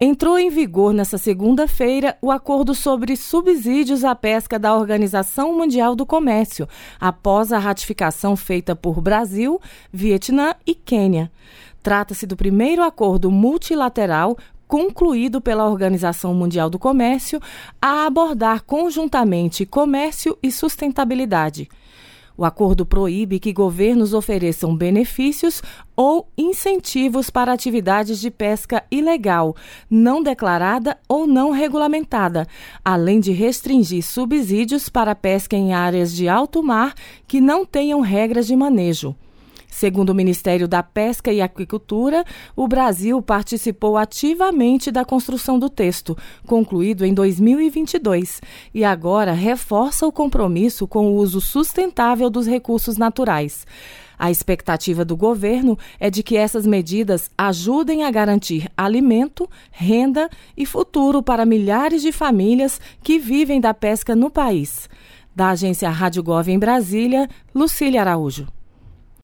Entrou em vigor nesta segunda-feira o acordo sobre subsídios à pesca da Organização Mundial do Comércio, após a ratificação feita por Brasil, Vietnã e Quênia. Trata-se do primeiro acordo multilateral concluído pela Organização Mundial do Comércio a abordar conjuntamente comércio e sustentabilidade. O acordo proíbe que governos ofereçam benefícios ou incentivos para atividades de pesca ilegal, não declarada ou não regulamentada, além de restringir subsídios para pesca em áreas de alto mar que não tenham regras de manejo. Segundo o Ministério da Pesca e Aquicultura, o Brasil participou ativamente da construção do texto, concluído em 2022, e agora reforça o compromisso com o uso sustentável dos recursos naturais. A expectativa do governo é de que essas medidas ajudem a garantir alimento, renda e futuro para milhares de famílias que vivem da pesca no país. Da agência Rádio Gov em Brasília, Lucília Araújo.